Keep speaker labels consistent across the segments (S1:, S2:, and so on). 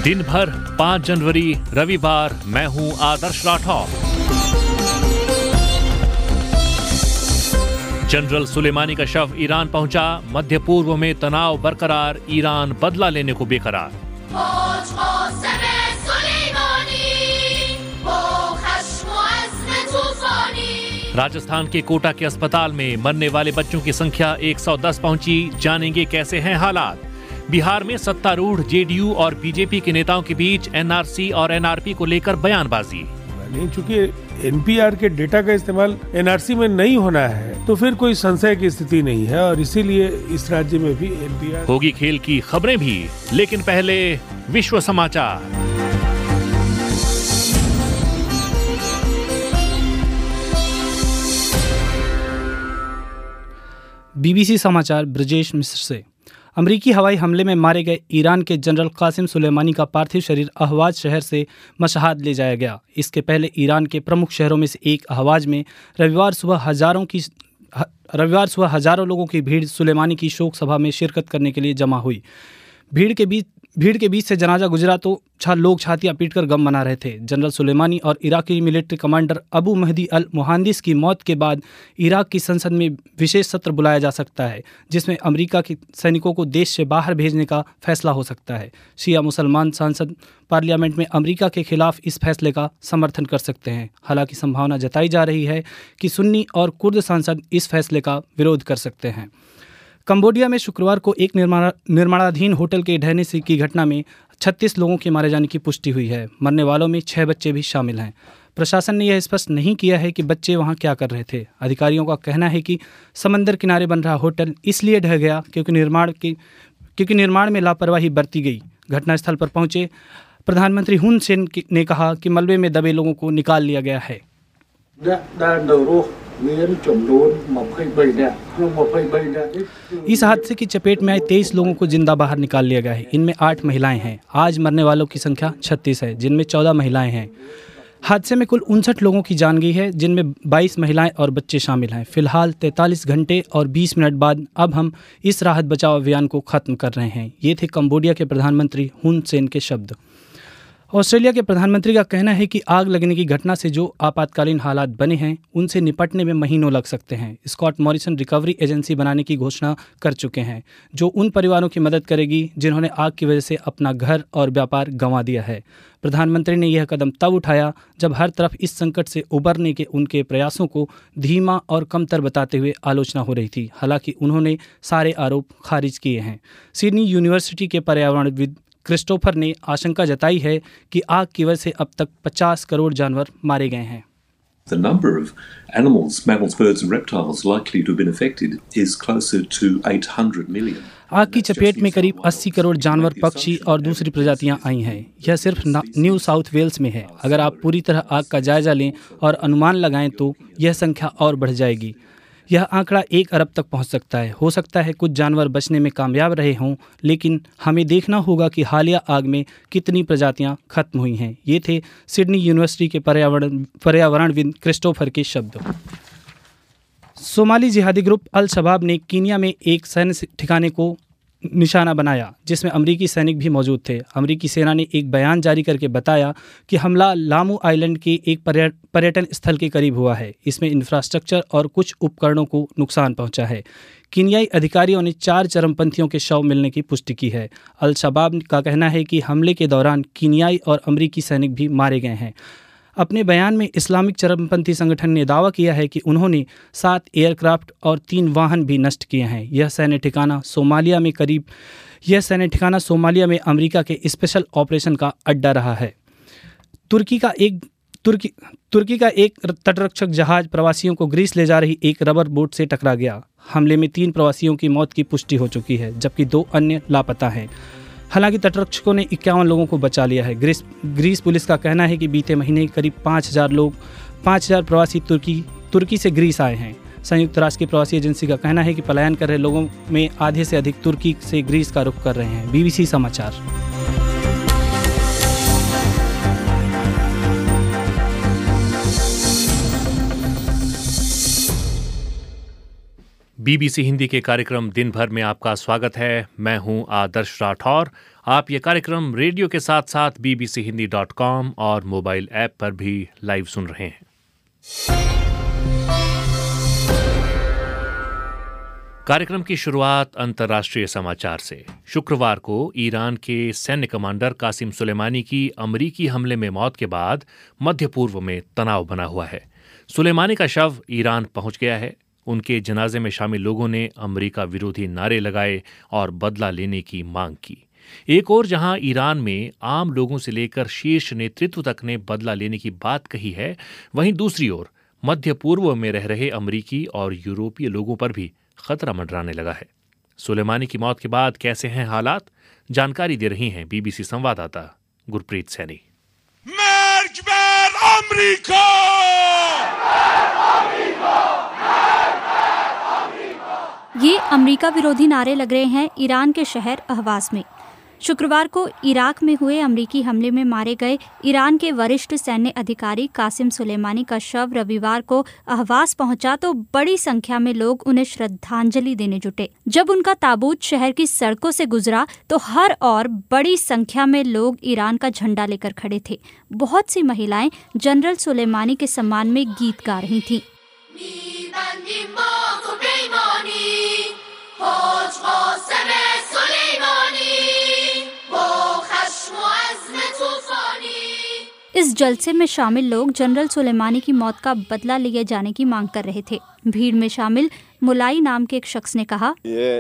S1: दिन भर 5 जनवरी रविवार। मैं हूं आदर्श राठौर। जनरल सुलेमानी का शव ईरान पहुंचा। मध्य पूर्व में तनाव बरकरार, ईरान बदला लेने को बेकरार। राजस्थान के कोटा के अस्पताल में मरने वाले बच्चों की संख्या 110 पहुंची। जानेंगे कैसे हैं हालात। बिहार में सत्तारूढ़ जेडीयू और बीजेपी के नेताओं के बीच एनआरसी और एनआरपी को लेकर बयानबाजी।
S2: चूंकि एनपीआर के डेटा का इस्तेमाल एनआरसी में नहीं होना है तो फिर कोई संशय की स्थिति नहीं है और इसीलिए इस राज्य में भी एनपीआर
S1: होगी। खेल की खबरें भी, लेकिन पहले विश्व समाचार।
S3: बीबीसी समाचार ब्रजेश मिश्र से। अमरीकी हवाई हमले में मारे गए ईरान के जनरल कासिम सुलेमानी का पार्थिव शरीर अहवाज शहर से मशहाद ले जाया गया। इसके पहले ईरान के प्रमुख शहरों में से एक अहवाज में रविवार सुबह हजारों लोगों की भीड़ सुलेमानी की शोक सभा में शिरकत करने के लिए जमा हुई। भीड़ के बीच से जनाजा गुजरा तो लोग छातियां पीटकर गम मना रहे थे। जनरल सुलेमानी और Iraqi military commander Abu Mahdi al Muhandis की मौत के बाद इराक की संसद में विशेष सत्र बुलाया जा सकता है, जिसमें अमेरिका के सैनिकों को देश से बाहर भेजने का फैसला हो सकता है। शिया मुसलमान सांसद पार्लियामेंट में अमेरिका के खिलाफ इस फैसले का समर्थन कर सकते हैं। हालांकि संभावना जताई जा रही है कि सुन्नी और कुर्द सांसद इस फैसले का विरोध कर सकते हैं। कंबोडिया में शुक्रवार को एक निर्माणाधीन होटल के ढहने से की घटना में 36 लोगों के मारे जाने की पुष्टि हुई है। मरने वालों में 6 बच्चे भी शामिल हैं। प्रशासन ने यह स्पष्ट नहीं किया है कि बच्चे वहां क्या कर रहे थे। अधिकारियों का कहना है कि समंदर किनारे बन रहा होटल इसलिए ढह गया क्योंकि निर्माण में लापरवाही बरती गई। घटनास्थल पर पहुंचे प्रधानमंत्री हुन सेन ने कहा कि मलबे में दबे लोगों को निकाल लिया गया है। इस हादसे की चपेट में आए 23 लोगों को जिंदा बाहर निकाल लिया गया है। इनमें 8 महिलाएं हैं। आज मरने वालों की संख्या 36 है, जिनमें 14 महिलाएं हैं। हादसे में कुल 59 लोगों की जान गई है, जिनमें 22 महिलाएं और बच्चे शामिल हैं। फिलहाल 43 घंटे और 20 मिनट बाद अब हम इस राहत बचाव अभियान को खत्म कर रहे हैं। ये थे कंबोडिया के प्रधानमंत्री हुन सेन के शब्द। ऑस्ट्रेलिया के प्रधानमंत्री का कहना है कि आग लगने की घटना से जो आपातकालीन हालात बने हैं उनसे निपटने में महीनों लग सकते हैं। स्कॉट मॉरिसन रिकवरी एजेंसी बनाने की घोषणा कर चुके हैं, जो उन परिवारों की मदद करेगी जिन्होंने आग की वजह से अपना घर और व्यापार गंवा दिया है। प्रधानमंत्री ने यह कदम तब उठाया जब हर तरफ इस संकट से उबरने के उनके प्रयासों को धीमा और कमतर बताते हुए आलोचना हो रही थी। हालांकि उन्होंने सारे आरोप खारिज किए हैं। सिडनी यूनिवर्सिटी के पर्यावरणविद क्रिस्टोफर ने आशंका जताई है कि आग की वजह से अब तक 50 करोड़ जानवर मारे गए हैं।
S4: The number of animals, mammals, birds and reptiles likely to have been affected is closer to 800 million.
S3: आग की चपेट में करीब 80 करोड़ जानवर, पक्षी और दूसरी प्रजातियां आई हैं। यह सिर्फ न्यू साउथ वेल्स में है। अगर आप पूरी तरह आग का जायजा लें और अनुमान लगाएं तो यह संख्या और बढ़ जाएगी। यह आंकड़ा 1 अरब तक पहुंच सकता है। हो सकता है कुछ जानवर बचने में कामयाब रहे हों, लेकिन हमें देखना होगा कि हालिया आग में कितनी प्रजातियां खत्म हुई हैं। ये थे सिडनी यूनिवर्सिटी के पर्यावरणविद क्रिस्टोफर के शब्द। सोमाली जिहादी ग्रुप अल शबाब ने कीनिया में एक सैन्य ठिकाने को निशाना बनाया, जिसमें अमरीकी सैनिक भी मौजूद थे। अमरीकी सेना ने एक बयान जारी करके बताया कि हमला लामू आइलैंड के एक पर्यटन स्थल के करीब हुआ है। इसमें इंफ्रास्ट्रक्चर और कुछ उपकरणों को नुकसान पहुंचा है। कीनियाई अधिकारियों ने 4 चरमपंथियों के शव मिलने की पुष्टि की है। अल शबाब का कहना है कि हमले के दौरान कीनियाई और अमरीकी सैनिक भी मारे गए हैं। अपने बयान में इस्लामिक चरमपंथी संगठन ने दावा किया है कि उन्होंने 7 एयरक्राफ्ट और 3 वाहन भी नष्ट किए हैं। यह सैन्य ठिकाना सोमालिया में अमेरिका के स्पेशल ऑपरेशन का अड्डा रहा है। तुर्की का एक तटरक्षक जहाज प्रवासियों को ग्रीस ले जा रही एक रबर बोट से टकरा गया। हमले में 3 प्रवासियों की मौत की पुष्टि हो चुकी है, जबकि 2 अन्य लापता हैं। हालांकि तटरक्षकों ने 51 लोगों को बचा लिया है। ग्रीस पुलिस का कहना है कि बीते महीने करीब 5,000 प्रवासी तुर्की से ग्रीस आए हैं। संयुक्त राष्ट्र की प्रवासी एजेंसी का कहना है कि पलायन कर रहे लोगों में आधे से अधिक तुर्की से ग्रीस का रुख कर रहे हैं। बीबीसी समाचार।
S1: बीबीसी हिंदी के कार्यक्रम दिन भर में आपका स्वागत है। मैं हूं आदर्श राठौर। आप ये कार्यक्रम रेडियो के साथ साथ bbchihindi.com और मोबाइल ऐप पर भी लाइव सुन रहे हैं। कार्यक्रम की शुरुआत अंतर्राष्ट्रीय समाचार से। शुक्रवार को ईरान के सैन्य कमांडर कासिम सुलेमानी की अमरीकी हमले में मौत के बाद मध्य पूर्व में तनाव बना हुआ है। सुलेमानी का शव ईरान पहुंच गया है। उनके जनाजे में शामिल लोगों ने अमेरिका विरोधी नारे लगाए और बदला लेने की मांग की। एक ओर जहां ईरान में आम लोगों से लेकर शीर्ष नेतृत्व तक ने बदला लेने की बात कही है, वहीं दूसरी ओर मध्य पूर्व में रह रहे अमेरिकी और यूरोपीय लोगों पर भी खतरा मंडराने लगा है। सुलेमानी की मौत के बाद कैसे हैं हालात, जानकारी दे रही हैं बीबीसी संवाददाता गुरप्रीत सैनी।
S5: ये अमेरिका विरोधी नारे लग रहे हैं ईरान के शहर अहवाज में। शुक्रवार को इराक में हुए अमेरिकी हमले में मारे गए ईरान के वरिष्ठ सैन्य अधिकारी कासिम सुलेमानी का शव रविवार को अहवाज पहुंचा तो बड़ी संख्या में लोग उन्हें श्रद्धांजलि देने जुटे। जब उनका ताबूत शहर की सड़कों से गुजरा तो हर ओर बड़ी संख्या में लोग ईरान का झंडा लेकर खड़े थे। बहुत सी महिलाएं जनरल सुलेमानी के सम्मान में गीत गा रही थीं। इस जलसे में शामिल लोग जनरल सुलेमानी की मौत का बदला लिए जाने की मांग कर रहे थे। भीड़ में शामिल मुलाई नाम के एक शख्स ने कहा,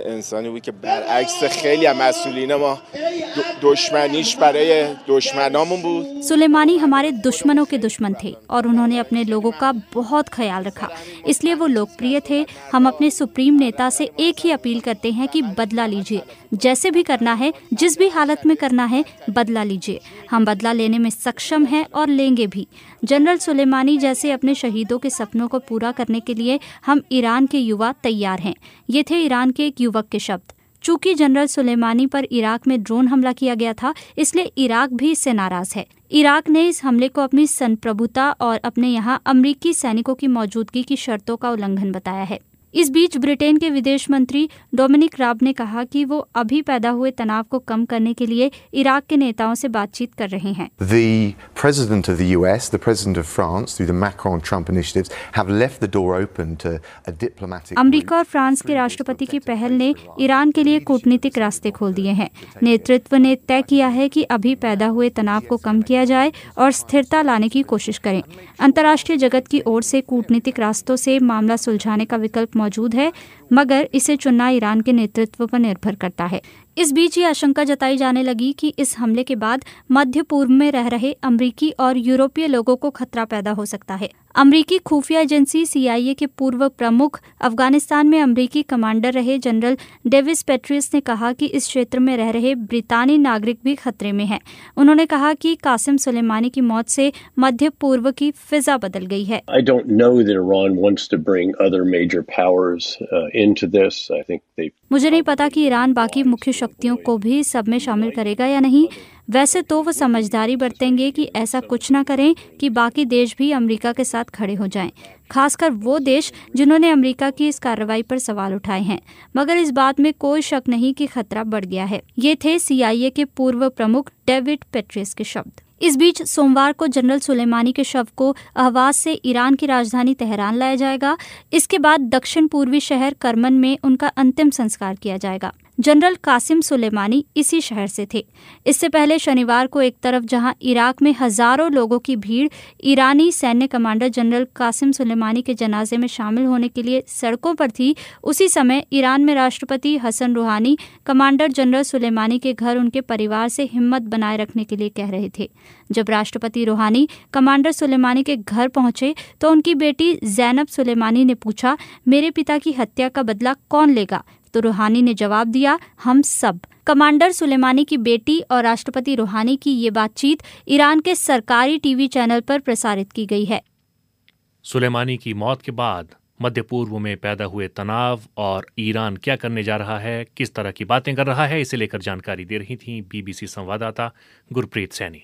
S5: सुलेमानी हमारे दुश्मनों के दुश्मन थे और उन्होंने अपने लोगों का बहुत ख्याल रखा, इसलिए वो लोकप्रिय थे। हम अपने सुप्रीम नेता से एक ही अपील करते हैं कि बदला लीजिए, जैसे भी करना है, जिस भी हालत में करना है, बदला लीजिए। हम बदला लेने में सक्षम हैं और लेंगे भी। जनरल सुलेमानी जैसे अपने शहीदों के सपनों को पूरा करने के लिए हम ईरान के युवा तैयार हैं। ये थे ईरान के एक युवक के शब्द। चूंकि जनरल सुलेमानी पर इराक में ड्रोन हमला किया गया था, इसलिए इराक भी इससे नाराज है। इराक ने इस हमले को अपनी संप्रभुता और अपने यहाँ अमेरिकी सैनिकों की मौजूदगी की शर्तों का उल्लंघन बताया है। इस बीच ब्रिटेन के विदेश मंत्री डोमिनिक राब ने कहा कि वो अभी पैदा हुए तनाव को कम करने के लिए इराक के नेताओं से बातचीत कर रहे हैं।
S6: The president of the US, the president of France, through the Macron-Trump initiatives, have left the door open to a diplomatic.
S5: America और फ्रांस के राष्ट्रपति की पहल ने ईरान के लिए कूटनीतिक रास्ते खोल दिए हैं। नेतृत्व ने तय किया है कि अभी पैदा हुए तनाव को कम किया जाए और स्थिरता लाने की कोशिश करें। अंतर्राष्ट्रीय जगत की ओर से कूटनीतिक रास्तों से मामला सुलझाने का विकल्प मौजूद है, मगर इसे चुनना ईरान के नेतृत्व पर निर्भर करता है। इस बीच ये आशंका जताई जाने लगी कि इस हमले के बाद मध्य पूर्व में रह रहे अमेरिकी और यूरोपीय लोगों को खतरा पैदा हो सकता है। अमेरिकी खुफिया एजेंसी CIA के पूर्व प्रमुख, अफगानिस्तान में अमेरिकी कमांडर रहे जनरल डेविस पेट्रियस ने कहा कि इस क्षेत्र में रह रहे ब्रितानी नागरिक भी खतरे में हैं। उन्होंने कहा कि कासिम सुलेमानी की मौत से मध्य पूर्व की फिजा बदल गई है।
S7: I don't know that Iran wants to bring other major powers into this. I think they
S5: मुझे नहीं पता कि ईरान बाकी मुख्य शक्तियों को भी सब में शामिल करेगा या नहीं। वैसे तो वो समझदारी बरतेंगे कि ऐसा कुछ ना करें कि बाकी देश भी अमेरिका के साथ खड़े हो जाएं, खासकर वो देश जिन्होंने अमेरिका की इस कार्रवाई पर सवाल उठाए हैं। मगर इस बात में कोई शक नहीं कि खतरा बढ़ गया है। ये थे CIA के पूर्व प्रमुख डेविड पेट्रियस के शब्द। इस बीच सोमवार को जनरल सुलेमानी के शव को अहवाज से ईरान की राजधानी तेहरान लाया जाएगा। इसके बाद दक्षिण पूर्वी शहर करमन में उनका अंतिम संस्कार किया जाएगा। जनरल कासिम सुलेमानी इसी शहर से थे। इससे पहले शनिवार को एक तरफ जहां इराक में हजारों लोगों की भीड़ ईरानी सैन्य कमांडर जनरल कासिम सुलेमानी के जनाजे में शामिल होने के लिए सड़कों पर थी, उसी समय ईरान में राष्ट्रपति हसन रूहानी कमांडर जनरल सुलेमानी के घर उनके परिवार से हिम्मत बनाए रखने के लिए कह रहे थे। जब राष्ट्रपति रूहानी कमांडर सुलेमानी के घर पहुंचे तो उनकी बेटी ज़ैनब सुलेमानी ने पूछा, मेरे पिता की हत्या का बदला कौन लेगा? तो रूहानी ने जवाब दिया, हम सब। कमांडर सुलेमानी की बेटी और राष्ट्रपति रूहानी की ये बातचीत ईरान के सरकारी टीवी चैनल पर प्रसारित की गई है।
S1: सुलेमानी की मौत के बाद मध्य पूर्व में पैदा हुए तनाव और ईरान क्या करने जा रहा है, किस तरह की बातें कर रहा है, इसे लेकर जानकारी दे रही थी बीबीसी संवाददाता गुरप्रीत सैनी।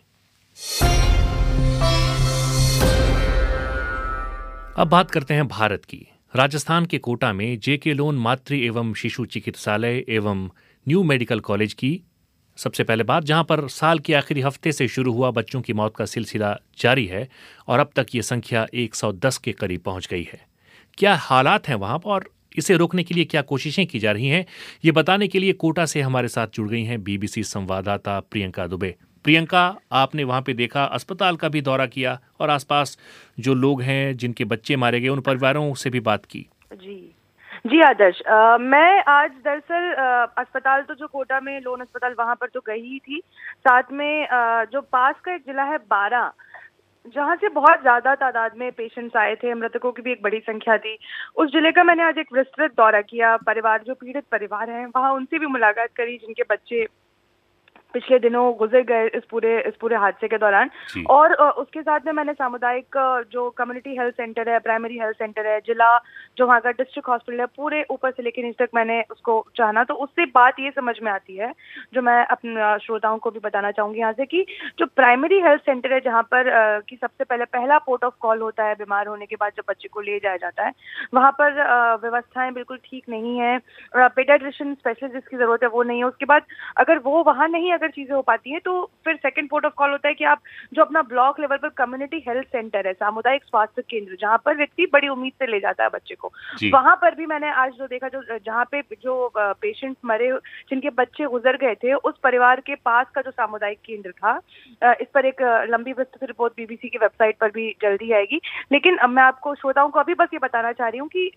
S1: अब बात करते हैं भारत की। राजस्थान के कोटा में जेके लोन मातृ एवं शिशु चिकित्सालय एवं न्यू मेडिकल कॉलेज की सबसे पहले बात, जहां पर साल के आखिरी हफ्ते से शुरू हुआ बच्चों की मौत का सिलसिला जारी है और अब तक ये संख्या 110 के करीब पहुंच गई है। क्या हालात हैं वहां और इसे रोकने के लिए क्या कोशिशें की जा रही हैं, ये बताने के लिए कोटा से हमारे साथ जुड़ गई हैं बीबीसी संवाददाता प्रियंका दुबे। प्रियंका, आपने वहां पे देखा, अस्पताल का भी दौरा किया और आसपास जो लोग हैं जिनके बच्चे मारे गए उन परिवारों से भी बात की।
S8: जी आदर्श, मैं आज दरअसल अस्पताल तो जो कोटा में लोन अस्पताल वहां पर तो गई ही थी, साथ में जो पास का एक जिला है बारा, जहां से बहुत ज्यादा तादाद में पेशेंट्स आए थे, मृतकों की भी एक बड़ी संख्या थी, उस जिले का मैंने आज एक विस्तृत दौरा किया। परिवार, जो पीड़ित परिवार हैं, वहां उनसे भी मुलाकात करी जिनके बच्चे पिछले दिनों गुजर गए इस पूरे हादसे के दौरान। और उसके साथ में मैंने सामुदायिक जो कम्युनिटी हेल्थ सेंटर है, प्राइमरी हेल्थ सेंटर है, जिला जो वहाँ का डिस्ट्रिक्ट हॉस्पिटल है, पूरे ऊपर से लेकर नीचे तक मैंने उसको जाना। तो उससे बात ये समझ में आती है, जो मैं अपने श्रोताओं को भी बताना चाहूंगी यहाँ से, कि जो प्राइमरी हेल्थ सेंटर है, जहाँ पर कि सबसे पहला पोर्ट ऑफ कॉल होता है बीमार होने के बाद जब बच्चे को ले जाया जाता है, वहाँ पर व्यवस्थाएं बिल्कुल ठीक नहीं है। पेडियाट्रिशियन स्पेशलिस्ट जिसकी जरूरत है वो नहीं है। उसके बाद अगर वो वहाँ नहीं चीजें हो पाती हैं तो फिर सेकंड पोर्ट ऑफ कॉल होता है कि आप जो अपना ब्लॉक लेवल पर कम्युनिटी हेल्थ सेंटर है, सामुदायिक स्वास्थ्य केंद्र, जहां पर व्यक्ति बड़ी उम्मीद से ले जाता है बच्चे को, वहां पर भी मैंने आज जो देखा, जो जहां पे जो पेशेंट्स मरे, जिनके बच्चे गुजर गए थे, उस परिवार के पास का जो सामुदायिक केंद्र था, इस पर एक लंबी विस्तृत रिपोर्ट बीबीसी की वेबसाइट पर भी जल्दी आएगी। लेकिन मैं आपको, श्रोताओं को अभी बस ये बताना चाह रही हूँ कि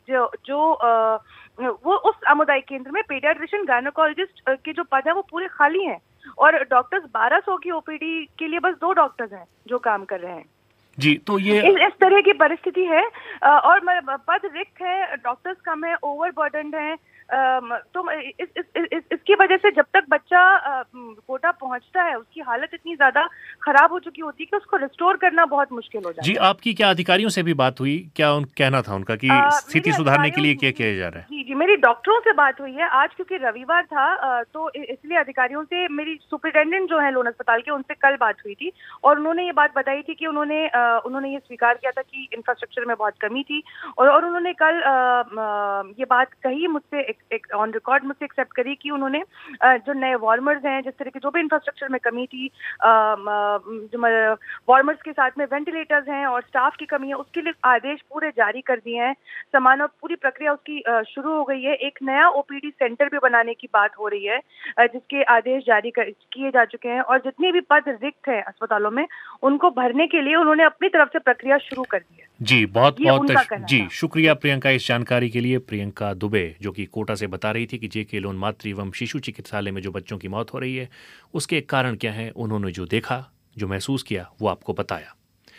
S8: वो उस सामुदायिक केंद्र में पेडियाट्रिशियन गायनेकोलॉजिस्ट के जो पद है वो पूरे खाली हैं और डॉक्टर्स 1200 की ओपीडी के लिए बस 2 डॉक्टर्स हैं जो काम कर रहे हैं।
S1: जी, तो ये
S8: इस तरह की परिस्थिति है और पद रिक्त है, डॉक्टर्स कम है, ओवरबर्डन्ड है। तो इसकी वजह से जब तक बच्चा कोटा पहुंचता है उसकी हालत इतनी ज्यादा खराब हो चुकी होती है कि उसको रिस्टोर करना बहुत मुश्किल हो जाता है।
S1: जी, आपकी क्या अधिकारियों से भी बात हुई? क्या कहना था उनका कि स्थिति सुधारने के लिए क्या किया जा रहा है?
S8: जी, मेरी डॉक्टरों से बात हुई है आज, क्योंकि रविवार था तो इसलिए अधिकारियों से, मेरी सुपरिटेंडेंट जो है लोन अस्पताल के, उनसे कल बात हुई थी और उन्होंने ये बात बताई थी कि उन्होंने ये स्वीकार किया था कि इंफ्रास्ट्रक्चर में बहुत कमी थी और उन्होंने कल ये बात कही मुझसे, एक ऑन रिकॉर्ड मुझसे एक्सेप्ट करी कि उन्होंने जो नए वार्मर्स हैं, जिस तरह की जो भी इंफ्रास्ट्रक्चर में कमी थी, जो वार्मर्स के साथ में वेंटिलेटर्स हैं और स्टाफ की कमी है, उसके लिए आदेश पूरे जारी कर दिए हैं। सामान और पूरी प्रक्रिया उसकी शुरू हो गई है। एक नया ओपीडी सेंटर भी बनाने की बात हो रही है जिसके आदेश जारी किए जा चुके हैं और जितने भी पद रिक्त हैं अस्पतालों में उनको भरने के लिए उन्होंने अपनी तरफ से प्रक्रिया शुरू कर दी है।
S1: जी, बहुत जी शुक्रिया प्रियंका इस जानकारी के लिए। प्रियंका दुबे जो कि कोटा से बता रही थी कि जेके लोन मातृ एवं शिशु चिकित्सालय में जो बच्चों की मौत हो रही है उसके कारण क्या है, उन्होंने जो देखा, जो महसूस किया, वो आपको बताया।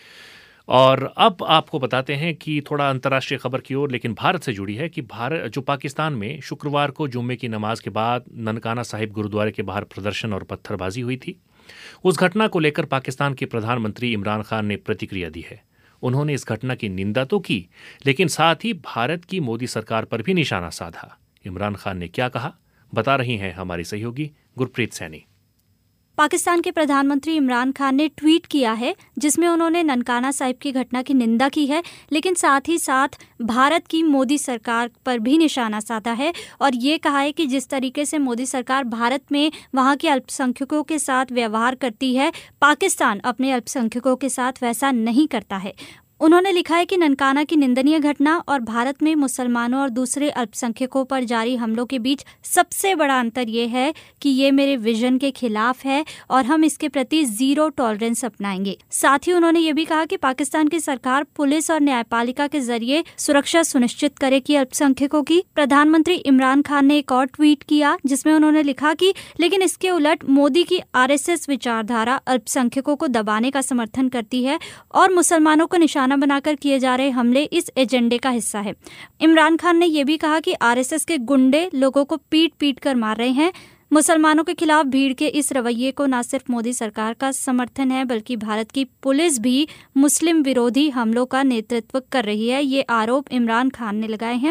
S1: और अब आपको बताते हैं कि थोड़ा अंतर्राष्ट्रीय खबर की ओर, लेकिन भारत से जुड़ी है, कि भारत जो पाकिस्तान में शुक्रवार को जुम्मे की नमाज के बाद ननकाना साहिब गुरुद्वारे के बाहर प्रदर्शन और पत्थरबाजी हुई थी, उस घटना को लेकर पाकिस्तान के प्रधानमंत्री इमरान खान ने प्रतिक्रिया दी है। उन्होंने इस घटना की निंदा तो की, लेकिन साथ ही भारत की मोदी सरकार पर भी निशाना साधा। इमरान खान ने क्या कहा, बता रही हैं हमारी सहयोगी गुरप्रीत सैनी।
S5: पाकिस्तान के प्रधानमंत्री इमरान खान ने ट्वीट किया है जिसमें उन्होंने ननकाना साहिब की घटना की निंदा की है, लेकिन साथ ही साथ भारत की मोदी सरकार पर भी निशाना साधा है और ये कहा है कि जिस तरीके से मोदी सरकार भारत में वहाँ के अल्पसंख्यकों के साथ व्यवहार करती है, पाकिस्तान अपने अल्पसंख्यकों के साथ वैसा नहीं करता है। उन्होंने लिखा है कि ननकाना की निंदनीय घटना और भारत में मुसलमानों और दूसरे अल्पसंख्यकों पर जारी हमलों के बीच सबसे बड़ा अंतर ये है कि ये मेरे विजन के खिलाफ है और हम इसके प्रति जीरो टॉलरेंस अपनाएंगे। साथ ही उन्होंने ये भी कहा कि पाकिस्तान की सरकार पुलिस और न्यायपालिका के जरिए सुरक्षा सुनिश्चित करे कि अल्पसंख्यकों की। प्रधानमंत्री इमरान खान ने एक और ट्वीट किया जिसमें उन्होंने लिखा कि लेकिन इसके उलट मोदी की RSS विचारधारा अल्पसंख्यकों को दबाने का समर्थन करती है और मुसलमानों को निशाना बनाकर किए जा रहे हमले इस एजेंडे का हिस्सा है। इमरान खान ने यह भी कहा कि RSS के गुंडे लोगों को पीट कर मार रहे हैं। मुसलमानों के खिलाफ भीड़ के इस रवैये को न सिर्फ मोदी सरकार का समर्थन है बल्कि भारत की पुलिस भी मुस्लिम विरोधी हमलों का नेतृत्व कर रही है। ये आरोप इमरान खान ने लगाए हैं।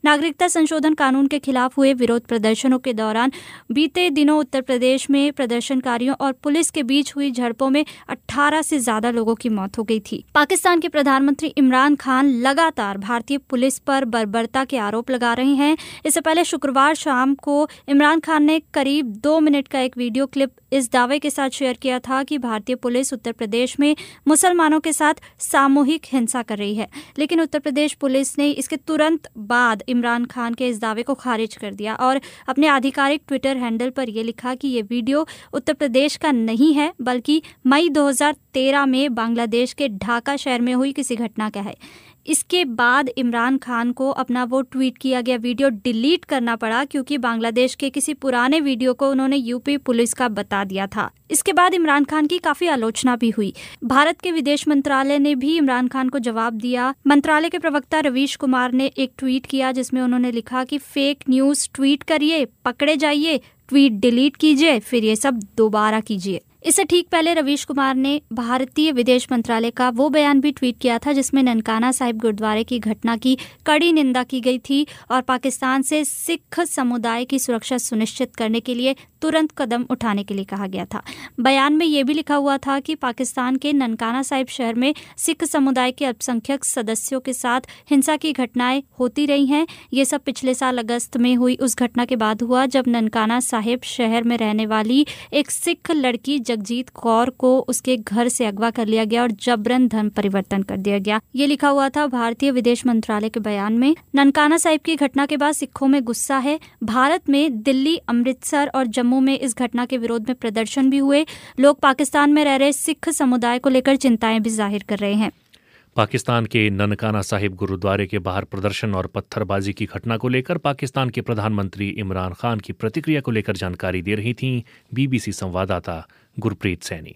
S5: नागरिकता संशोधन कानून के खिलाफ हुए विरोध प्रदर्शनों के दौरान बीते दिनों उत्तर प्रदेश में प्रदर्शनकारियों और पुलिस के बीच हुई झड़पों में 18 से ज्यादा लोगों की मौत हो गई थी। पाकिस्तान के प्रधानमंत्री इमरान खान लगातार भारतीय पुलिस पर बर्बरता के आरोप लगा रहे हैं। इससे पहले शुक्रवार शाम को इमरान खान ने करीब 2 मिनट का एक वीडियो क्लिप इस दावे के साथ शेयर किया था कि भारतीय पुलिस उत्तर प्रदेश में मुसलमानों के साथ सामूहिक हिंसा कर रही है, लेकिन उत्तर प्रदेश पुलिस ने इसके तुरंत बाद इमरान खान के इस दावे को खारिज कर दिया और अपने आधिकारिक ट्विटर हैंडल पर यह लिखा कि ये वीडियो उत्तर प्रदेश का नहीं है बल्कि मई 2013 में बांग्लादेश के ढाका शहर में हुई किसी घटना का है। इसके बाद इमरान खान को अपना वो ट्वीट किया गया वीडियो डिलीट करना पड़ा क्योंकि बांग्लादेश के किसी पुराने वीडियो को उन्होंने यूपी पुलिस का बता दिया था। इसके बाद इमरान खान की काफी आलोचना भी हुई। भारत के विदेश मंत्रालय ने भी इमरान खान को जवाब दिया। मंत्रालय के प्रवक्ता रवीश कुमार ने एक ट्वीट किया जिसमें उन्होंने लिखा कि फेक न्यूज ट्वीट करिए, पकड़े जाइए, ट्वीट डिलीट कीजिए, फिर ये सब दोबारा कीजिए। इससे ठीक पहले रवीश कुमार ने भारतीय विदेश मंत्रालय का वो बयान भी ट्वीट किया था जिसमें ननकाना साहिब गुरुद्वारे की घटना की कड़ी निंदा की गई थी और पाकिस्तान से सिख समुदाय की सुरक्षा सुनिश्चित करने के लिए तुरंत कदम उठाने के लिए कहा गया था। बयान में ये भी लिखा हुआ था कि पाकिस्तान के ननकाना साहिब शहर में सिख समुदाय के अल्पसंख्यक सदस्यों के साथ हिंसा की घटनाएं होती रही हैं। ये सब पिछले साल अगस्त में हुई उस घटना के बाद हुआ जब ननकाना साहिब शहर में रहने वाली एक सिख लड़की जगजीत कौर को उसके घर से अगवा कर लिया गया और जबरन धर्म परिवर्तन कर दिया गया। ये लिखा हुआ था भारतीय विदेश मंत्रालय के बयान में। ननकाना साहिब की घटना के बाद सिखों में गुस्सा है। भारत में दिल्ली, अमृतसर और जम्मू में इस घटना के विरोध में प्रदर्शन भी हुए। लोग पाकिस्तान में रह रहे सिख समुदाय को लेकर चिंताएं भी जाहिर कर रहे हैं।
S1: पाकिस्तान के ननकाना साहिब गुरुद्वारे के बाहर प्रदर्शन और पत्थरबाजी की घटना को लेकर पाकिस्तान के प्रधानमंत्री इमरान खान की प्रतिक्रिया को लेकर जानकारी दे रही थीं बीबीसी संवाददाता गुरप्रीत सैनी।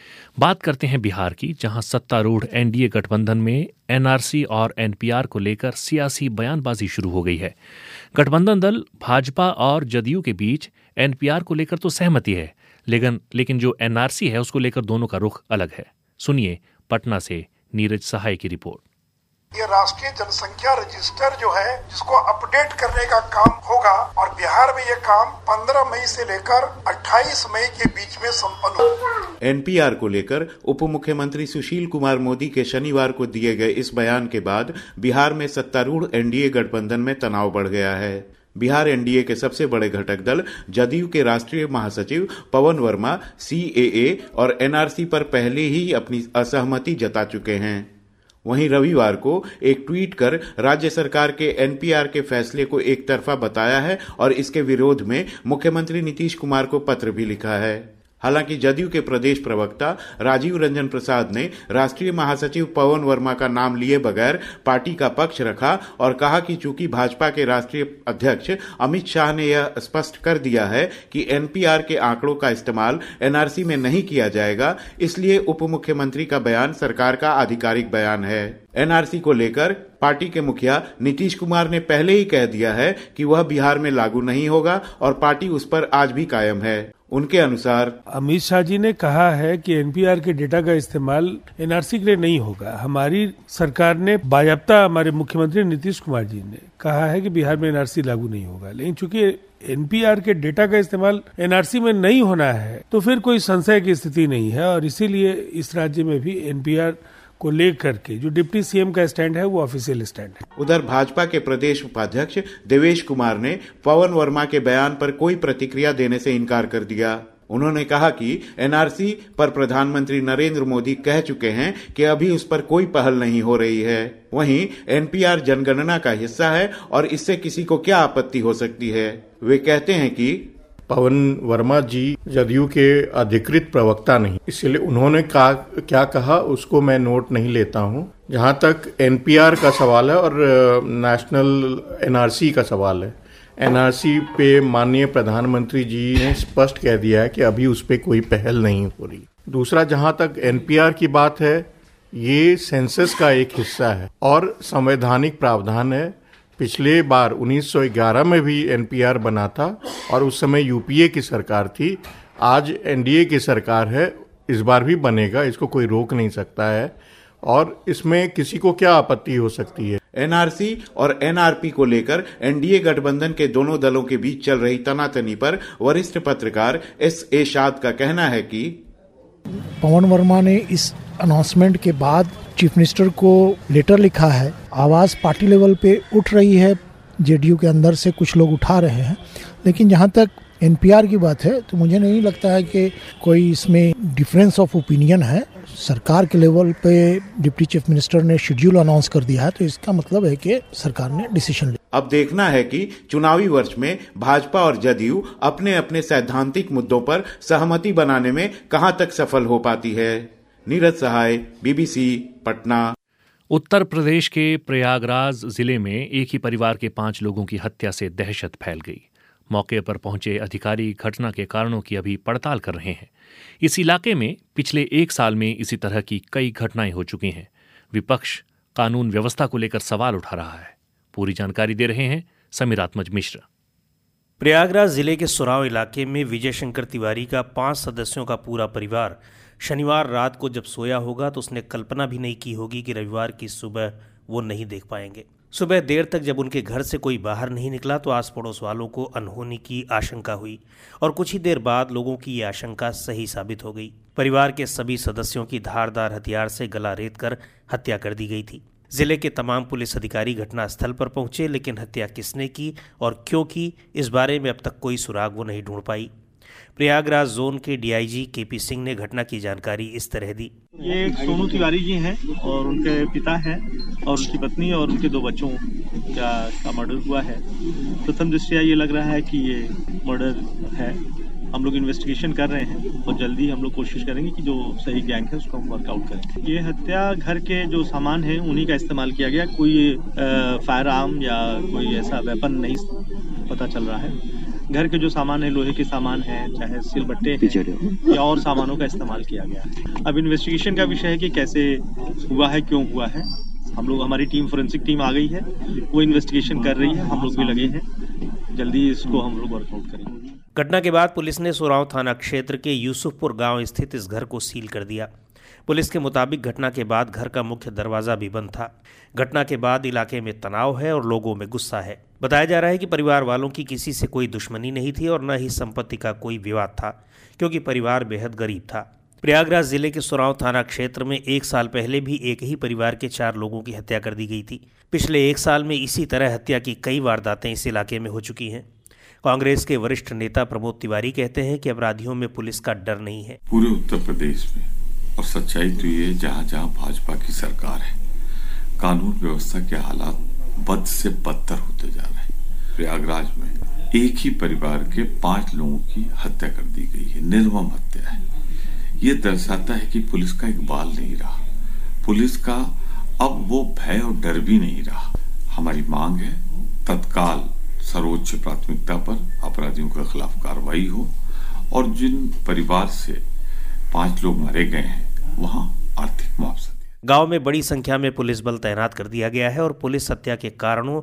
S1: बात करते हैं बिहार की, जहां सत्तारूढ़ एनडीए गठबंधन में एनआरसी और एनपीआर को लेकर सियासी बयानबाजी शुरू हो गई है। गठबंधन दल भाजपा और जदयू के बीच एनपीआर को लेकर तो सहमति है, लेकिन जो एनआरसी है उसको लेकर दोनों का रुख अलग है। सुनिए पटना से नीरज सहाय की रिपोर्ट।
S9: ये राष्ट्रीय जनसंख्या रजिस्टर जो है जिसको अपडेट करने का काम होगा और बिहार में ये काम 15 मई से लेकर 28 मई के बीच में संपन्न होगा।
S10: एनपीआर को लेकर उप मुख्यमंत्री सुशील कुमार मोदी के शनिवार को दिए गए इस बयान के बाद बिहार में सत्तारूढ़ एनडीए गठबंधन में तनाव बढ़ गया है। बिहार एनडीए के सबसे बड़े घटक दल जदयू के राष्ट्रीय महासचिव पवन वर्मा सीएए और एनआरसी पर पहले ही अपनी असहमति जता चुके हैं। वहीं रविवार को एक ट्वीट कर राज्य सरकार के एनपीआर के फैसले को एक तरफा बताया है और इसके विरोध में मुख्यमंत्री नीतीश कुमार को पत्र भी लिखा है। हालांकि जदयू के प्रदेश प्रवक्ता राजीव रंजन प्रसाद ने राष्ट्रीय महासचिव पवन वर्मा का नाम लिए बगैर पार्टी का पक्ष रखा और कहा कि चूंकि भाजपा के राष्ट्रीय अध्यक्ष अमित शाह ने यह स्पष्ट कर दिया है कि एनपीआर के आंकड़ों का इस्तेमाल एनआरसी में नहीं किया जाएगा, इसलिए उप मुख्यमंत्री का बयान सरकार का आधिकारिक बयान है। एनआरसी को लेकर पार्टी के मुखिया नीतीश कुमार ने पहले ही कह दिया है कि वह बिहार में लागू नहीं होगा और पार्टी उस पर आज भी कायम है। उनके अनुसार
S2: अमित शाह जी ने कहा है कि एनपीआर के डेटा का इस्तेमाल एनआरसी के लिए नहीं होगा। हमारी सरकार ने बायाप्ता, हमारे मुख्यमंत्री नीतीश कुमार जी ने कहा है कि बिहार में एनआरसी लागू नहीं होगा, लेकिन चूंकि एनपीआर के डेटा का इस्तेमाल एनआरसी में नहीं होना है तो फिर कोई संशय की स्थिति नहीं है और इसीलिए इस राज्य में भी एनपीआर को लेकर के जो डिप्टी सीएम का स्टैंड है वो ऑफिशियल स्टैंड है।
S10: उधर भाजपा के प्रदेश उपाध्यक्ष देवेश कुमार ने पवन वर्मा के बयान पर कोई प्रतिक्रिया देने से इनकार कर दिया। उन्होंने कहा कि एनआरसी पर प्रधानमंत्री नरेंद्र मोदी कह चुके हैं कि अभी उस पर कोई पहल नहीं हो रही है। वहीं एनपीआर जनगणना का हिस्सा है और इससे किसी को क्या आपत्ति हो सकती है। वे कहते हैं कि
S11: पवन वर्मा जी जदयू के अधिकृत प्रवक्ता नहीं, इसलिए उन्होंने क्या कहा उसको मैं नोट नहीं लेता हूं। जहां तक एनपीआर का सवाल है और नेशनल एनआरसी का सवाल है, एनआरसी पे माननीय प्रधानमंत्री जी ने स्पष्ट कह दिया है कि अभी उस पर कोई पहल नहीं हो रही। दूसरा, जहां तक एनपीआर की बात है, ये सेंसस का एक हिस्सा है और संवैधानिक प्रावधान है। पिछले बार 1911 में भी एनपीआर बना था और उस समय यूपीए की सरकार थी। आज एनडीए की सरकार है, इस बार भी बनेगा, इसको कोई रोक नहीं सकता है। और इसमें किसी को क्या आपत्ति हो सकती है।
S10: एनआरसी और एनआरपी को लेकर एनडीए गठबंधन के दोनों दलों के बीच चल रही तनातनी पर वरिष्ठ पत्रकार एस एरशाद का कहना है कि
S12: पवन वर्मा ने इस अनाउंसमेंट के बाद चीफ मिनिस्टर को लेटर लिखा है। आवाज पार्टी लेवल पे उठ रही है, जेडीयू के अंदर से कुछ लोग उठा रहे हैं, लेकिन जहां तक एनपीआर की बात है तो मुझे नहीं लगता है कि कोई इसमें डिफरेंस ऑफ ओपिनियन है। सरकार के लेवल पे डिप्टी चीफ मिनिस्टर ने शेड्यूल अनाउंस कर दिया है, तो इसका मतलब है कि सरकार ने डिसीजन लिया।
S10: अब देखना है कि चुनावी वर्ष में भाजपा और जदयू अपने अपने सैद्धांतिक मुद्दों पर सहमति बनाने में कहां तक सफल हो पाती है। नीरज सहाय, बीबीसी, पटना।
S1: उत्तर प्रदेश के प्रयागराज जिले में एक ही परिवार के 5 लोगों की हत्या से दहशत फैल गई। मौके पर पहुंचे अधिकारी घटना के कारणों की अभी पड़ताल कर रहे हैं। इस इलाके में पिछले 1 साल में इसी तरह की कई घटनाएं हो चुकी हैं। विपक्ष कानून व्यवस्था को लेकर सवाल उठा रहा है। पूरी जानकारी दे रहे हैं समीरात्मज मिश्र।
S13: प्रयागराज जिले के सुराव इलाके में विजय शंकर तिवारी का 5 सदस्यों का पूरा परिवार शनिवार रात को जब सोया होगा तो उसने कल्पना भी नहीं की होगी कि रविवार की सुबह वो नहीं देख पाएंगे। सुबह देर तक जब उनके घर से कोई बाहर नहीं निकला तो आस पड़ोस वालों को अनहोनी की आशंका हुई और कुछ ही देर बाद लोगों की ये आशंका सही साबित हो गई। परिवार के सभी सदस्यों की धारदार हथियार से गला रेतकर हत्या कर दी गई थी। जिले के तमाम पुलिस अधिकारी घटनास्थल पर पहुंचे, लेकिन हत्या किसने की और क्यों की, इस बारे में अब तक कोई सुराग वो नहीं ढूंढ पाई। प्रयागराज जोन के डीआईजी केपी सिंह ने घटना की जानकारी इस तरह दी।
S14: ये सोनू तिवारी जी हैं और उनके पिता हैं और उनकी पत्नी और उनके 2 बच्चों का मर्डर हुआ है। प्रथम दृष्टया ये लग रहा है कि ये मर्डर है। हम लोग इन्वेस्टिगेशन कर रहे हैं और जल्दी हम लोग कोशिश करेंगे कि जो सही गैंग है उसको हम वर्कआउट करें। ये हत्या घर के जो सामान है उन्हीं का इस्तेमाल किया गया। कोई फायर आर्म या कोई ऐसा वेपन नहीं पता चल रहा है। घर के जो सामान है, लोहे के सामान है, चाहे सिलबट्टे हैं या और सामानों का इस्तेमाल किया गया है। अब इन्वेस्टिगेशन का विषय है कि कैसे हुआ है, क्यों हुआ है। हम लोग, हमारी टीम, फोरेंसिक टीम आ गई है, वो इन्वेस्टिगेशन कर रही है। हम लोग भी लगे हैं, जल्दी इसको हम लोग वर्कआउट करेंगे।
S13: घटना के बाद पुलिस ने सोराव थाना क्षेत्र के यूसुफपुर गांव स्थित इस घर को सील कर दिया। पुलिस के मुताबिक घटना के बाद घर का मुख्य दरवाजा भी बंद था। घटना के बाद इलाके में तनाव है और लोगों में गुस्सा है। बताया जा रहा है कि परिवार वालों की किसी से कोई दुश्मनी नहीं थी और न ही संपत्ति का कोई विवाद था, क्योंकि परिवार बेहद गरीब था। प्रयागराज जिले के सुराव थाना क्षेत्र में 1 साल पहले भी एक ही परिवार के 4 लोगों की हत्या कर दी गई थी। पिछले 1 साल में इसी तरह हत्या की कई वारदातें इस इलाके में हो चुकी हैं। कांग्रेस के वरिष्ठ नेता प्रमोद तिवारी कहते हैं कि अपराधियों में पुलिस का डर नहीं है।
S15: पूरे उत्तर प्रदेश में, और सच्चाई तो ये, जहाँ जहाँ भाजपा की सरकार है, कानून व्यवस्था के हालात बद से बदतर होते जा रहे हैं। प्रयागराज में एक ही परिवार के 5 लोगों की हत्या कर दी गई है। निर्मम हत्या है। ये दर्शाता है कि पुलिस का एक बाल नहीं रहा। पुलिस का अब वो भय और डर भी नहीं रहा। हमारी मांग है तत्काल सर्वोच्च प्राथमिकता पर अपराधियों के खिलाफ कार्रवाई हो और जिन परिवार से 5 लोग मारे गए हैं वहां आर्थिक मुआवजा।
S13: गांव में बड़ी संख्या में पुलिस बल तैनात कर दिया गया है और पुलिस हत्या के कारणों।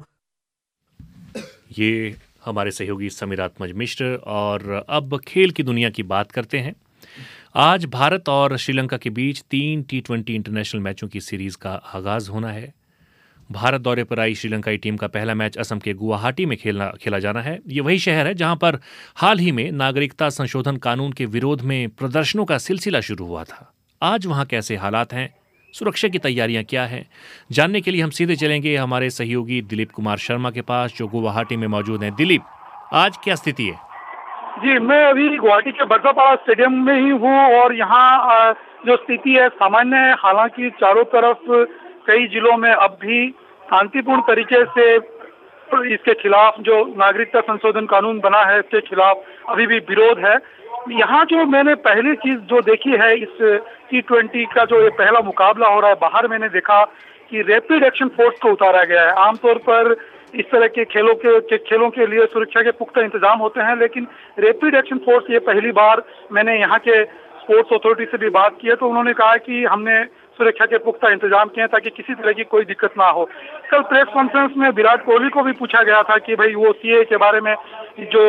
S1: ये हमारे सहयोगी समीरात्मज मिश्र। और अब खेल की दुनिया की बात करते हैं। आज भारत और श्रीलंका के बीच 3 T20 इंटरनेशनल मैचों की सीरीज का आगाज होना है। भारत दौरे पर आई श्रीलंकाई टीम का पहला मैच असम के गुवाहाटी में खेला जाना है। ये वही शहर है जहां पर हाल ही में नागरिकता संशोधन कानून के विरोध में प्रदर्शनों का सिलसिला शुरू हुआ था। आज वहां कैसे हालात हैं, सुरक्षा की तैयारियां क्या हैं, जानने के लिए हम सीधे चलेंगे हमारे सहयोगी दिलीप कुमार शर्मा के पास, जो गुवाहाटी में मौजूद हैं। दिलीप, आज क्या स्थिति है?
S9: जी, मैं अभी गुवाहाटी के बरसापाड़ा स्टेडियम में ही हूँ और यहाँ जो स्थिति है सामान्य है। हालांकि चारों तरफ कई जिलों में अब भी शांतिपूर्ण तरीके से इसके खिलाफ, जो नागरिकता संशोधन कानून बना है इसके खिलाफ अभी भी विरोध है। यहाँ जो मैंने पहली चीज जो देखी है, इस T20 का जो ये पहला मुकाबला हो रहा है, बाहर मैंने देखा कि रैपिड एक्शन फोर्स को उतारा गया है। आमतौर पर इस तरह के खेलों के लिए सुरक्षा के पुख्ता इंतजाम होते हैं, लेकिन रैपिड एक्शन फोर्स ये पहली बार, मैंने यहाँ के स्पोर्ट्स अथॉरिटी से भी बात की है तो उन्होंने कहा कि हमने सुरक्षा के पुख्ता इंतजाम किए ताकि किसी तरह की कोई दिक्कत ना हो। कल प्रेस कॉन्फ्रेंस में विराट कोहली को भी पूछा गया था कि भाई वो सीए के बारे में जो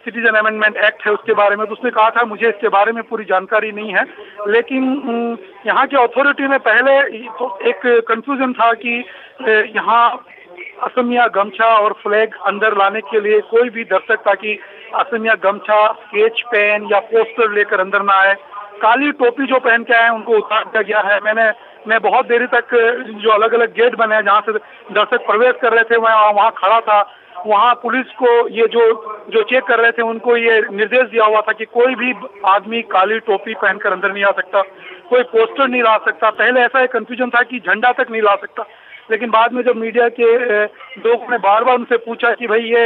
S9: सिटीजन अमेंडमेंट एक्ट है उसके बारे में, तो उसने कहा था मुझे इसके बारे में पूरी जानकारी नहीं है। लेकिन यहाँ के अथॉरिटी में पहले एक कंफ्यूजन था कि यहाँ असमिया गमछा और फ्लैग अंदर लाने के लिए कोई भी दर्शक ताकि असमिया गमछा, स्केच पेन या पोस्टर लेकर अंदर ना आए। काली टोपी जो पहन के आए उनको उतार दिया गया है। मैं बहुत देरी तक जो अलग अलग गेट बने हैं जहाँ से दर्शक प्रवेश कर रहे थे वहाँ खड़ा था। वहाँ पुलिस को ये जो चेक कर रहे थे उनको ये निर्देश दिया हुआ था कि कोई भी आदमी काली टोपी पहनकर अंदर नहीं आ सकता, कोई पोस्टर नहीं ला सकता। पहले ऐसा एक कंफ्यूजन था कि झंडा तक नहीं ला सकता, लेकिन बाद में जब मीडिया के लोगों ने बार बार उनसे पूछा कि भाई ये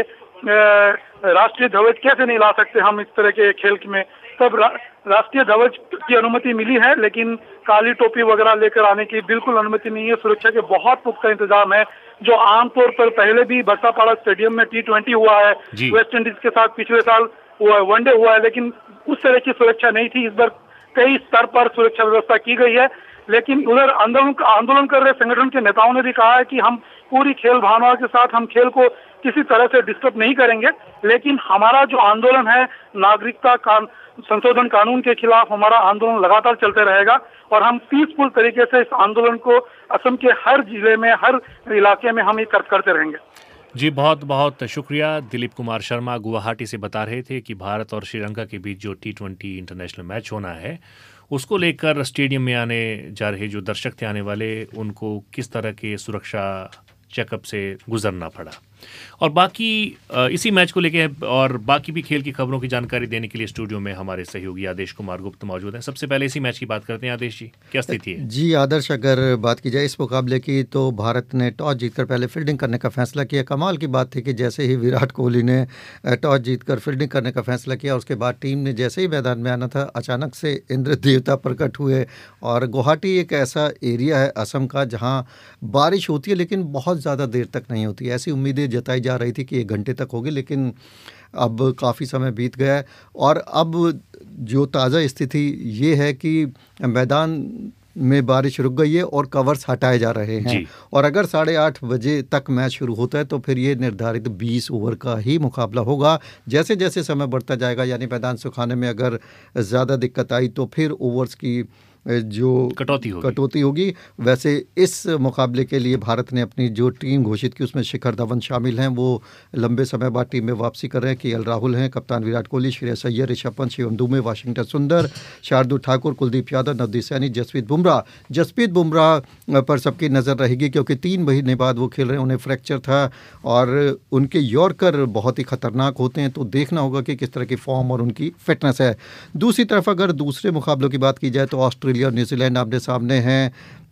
S9: राष्ट्रीय ध्वज कैसे नहीं ला सकते हम इस तरह के खेल में, तब राष्ट्रीय ध्वज की अनुमति मिली है, लेकिन काली टोपी वगैरह लेकर आने की बिल्कुल अनुमति नहीं है। सुरक्षा के बहुत पुख्ता इंतजाम है, जो आमतौर पर पहले भी बरसापाड़ा स्टेडियम में T20 हुआ है वेस्ट इंडीज के साथ, पिछले साल वनडे हुआ है, लेकिन उस तरह की सुरक्षा नहीं थी। इस बार कई स्तर पर सुरक्षा व्यवस्था की गई है, लेकिन उधर आंदोलन कर रहे संगठन के नेताओं ने भी कहा है कि हम पूरी खेल भावना के साथ हम खेल को किसी तरह से डिस्टर्ब नहीं करेंगे, लेकिन हमारा जो आंदोलन है नागरिकता संशोधन कानून के खिलाफ हमारा आंदोलन लगातार चलते रहेगा और हम पीसफुल तरीके से इस आंदोलन को असम के हर जिले में, हर इलाके में हम ये करते रहेंगे।
S1: जी बहुत बहुत शुक्रिया। दिलीप कुमार शर्मा गुवाहाटी से बता रहे थे कि भारत और श्रीलंका के बीच जो T20 इंटरनेशनल मैच होना है उसको लेकर स्टेडियम में आने जा रहे जो दर्शक थे आने वाले, उनको किस तरह के सुरक्षा चेकअप से गुजरना पड़ा। और बाकी इसी मैच को लेके और बाकी भी खेल की खबरों की जानकारी देने के लिए स्टूडियो में हमारे सहयोगी आदेश कुमार गुप्त मौजूद हैं। सबसे पहले इसी मैच की बात करते हैं। आदेश जी, क्या स्थिति है?
S16: जी आदर्श, अगर बात की जाए इस मुकाबले की तो भारत ने टॉस जीतकर पहले फील्डिंग करने का फैसला किया। कमाल की बात थी कि जैसे ही विराट कोहली ने टॉस जीतकर फील्डिंग करने का फैसला किया, उसके बाद टीम ने जैसे ही मैदान में आना था अचानक से इंद्र देवता प्रकट हुए। और गुवाहाटी एक ऐसा एरिया है असम का जहाँ बारिश होती है लेकिन बहुत ज़्यादा देर तक नहीं होती। ऐसी उम्मीदें जताई जा रही थी कि 1 घंटे तक होगी, लेकिन अब काफ़ी समय बीत गया है और अब जो ताज़ा स्थिति ये है कि मैदान में बारिश रुक गई है और कवर्स हटाए जा रहे हैं। और अगर 8:30 बजे तक मैच शुरू होता है तो फिर ये निर्धारित 20 ओवर का ही मुकाबला होगा। जैसे जैसे समय बढ़ता जाएगा, यानी मैदान सुखाने में अगर ज़्यादा दिक्कत आई तो फिर ओवर्स की जो कटौती होगी। वैसे इस मुकाबले के लिए भारत ने अपनी जो टीम घोषित की उसमें शिखर धवन शामिल हैं, वो लंबे समय बाद टीम में वापसी कर रहे हैं। KL राहुल हैं, कप्तान विराट कोहली, श्रेयस अय्यर, ऋषभ पंत, शिवम दुबे, वाशिंगटन सुंदर, शार्दुल ठाकुर, कुलदीप यादव, नवदीप सैनी, जसप्रीत बुमराह पर सबकी नज़र रहेगी क्योंकि 3 महीने बाद वो खेल रहे हैं। उन्हें फ्रैक्चर था और उनके यॉर्कर बहुत ही खतरनाक होते हैं, तो देखना होगा कि किस तरह की फॉर्म और उनकी फिटनेस है। दूसरी तरफ अगर दूसरे मुकाबलों की बात की जाए तो ऑस्ट्रेलिया और न्यूजीलैंड आमने सामने हैं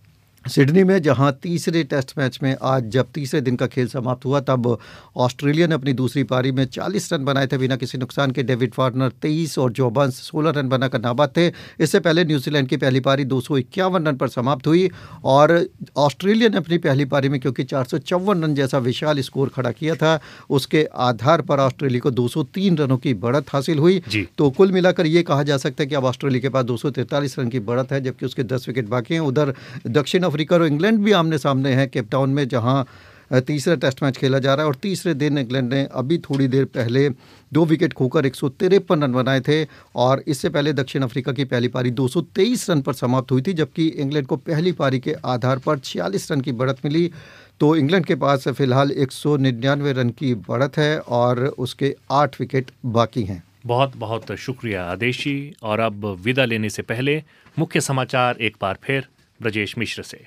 S16: सिडनी में, जहां तीसरे टेस्ट मैच में आज जब तीसरे दिन का खेल समाप्त हुआ तब ऑस्ट्रेलिया ने अपनी दूसरी पारी में 40 रन बनाए थे बिना किसी नुकसान के। डेविड वार्नर 23 और जो बर्न्स 16 रन बनाकर नाबाद थे। इससे पहले न्यूजीलैंड की पहली पारी 251 रन पर समाप्त हुई और ऑस्ट्रेलिया ने अपनी पहली पारी में क्योंकि 454 रन जैसा विशाल स्कोर खड़ा किया था, उसके आधार पर ऑस्ट्रेलिया को 203 रनों की बढ़त हासिल हुई। तो कुल मिलाकर ये कहा जा सकता है कि अब ऑस्ट्रेलिया के पास 243 रन की बढ़त है, जबकि उसके 10 विकेट बाकी हैं। उधर दक्षिण अफ्रीका और इंग्लैंड भी आमने सामने हैं केप टाउन में, जहां तीसरा टेस्ट मैच खेला जा रहा है। और तीसरे दिन इंग्लैंड ने अभी थोड़ी देर पहले 2 विकेट खोकर 153 रन बनाए थे और इससे पहले दक्षिण अफ्रीका की पहली पारी 223 रन पर समाप्त हुई थी, जबकि इंग्लैंड को पहली पारी के आधार पर 46 रन की बढ़त मिली। तो इंग्लैंड के पास फिलहाल 199 रन की बढ़त है और उसके 8 विकेट बाकी हैं।
S1: बहुत बहुत शुक्रिया आदेश जी। और अब विदा लेने से पहले मुख्य समाचार एक बार फिर ब्रजेश मिश्र से।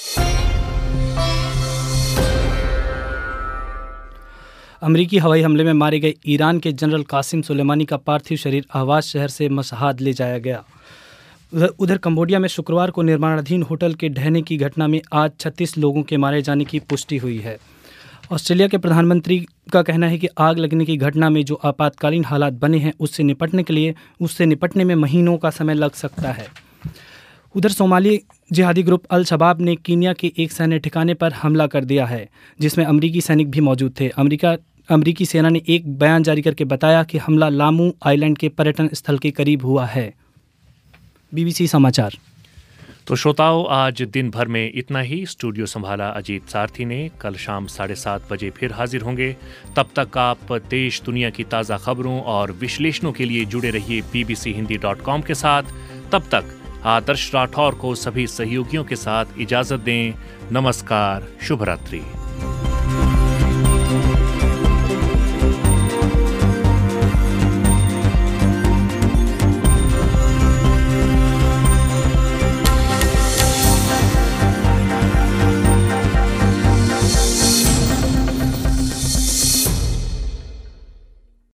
S3: अमेरिकी हवाई हमले में मारे गए ईरान के जनरल कासिम सुलेमानी का पार्थिव शरीर अहवाज शहर से मशहाद ले जाया गया। उधर कंबोडिया में शुक्रवार को निर्माणाधीन होटल के ढहने की घटना में आज 36 लोगों के मारे जाने की पुष्टि हुई है। ऑस्ट्रेलिया के प्रधानमंत्री का कहना है कि आग लगने की घटना में जो आपातकालीन हालात बने हैं उससे निपटने में महीनों का समय लग सकता है। उधर सोमाली जिहादी ग्रुप अल शबाब ने कीनिया के एक सैन्य ठिकाने पर हमला कर दिया है, जिसमें अमरीकी सैनिक भी मौजूद थे। अमरीकी सेना ने एक बयान जारी करके बताया कि हमला लामू आइलैंड के पर्यटन स्थल के करीब हुआ है। BBC समाचार।
S1: तो श्रोताओं, आज दिन भर में इतना ही। स्टूडियो संभाला अजीत सारथी ने। कल शाम 7:30 बजे फिर हाजिर होंगे। तब तक आप देश दुनिया की ताज़ा खबरों और विश्लेषणों के लिए जुड़े रहिए bbchindi.com के साथ। तब तक आदर्श राठौर को सभी सहयोगियों के साथ इजाज़त दें। नमस्कार, शुभ रात्रि।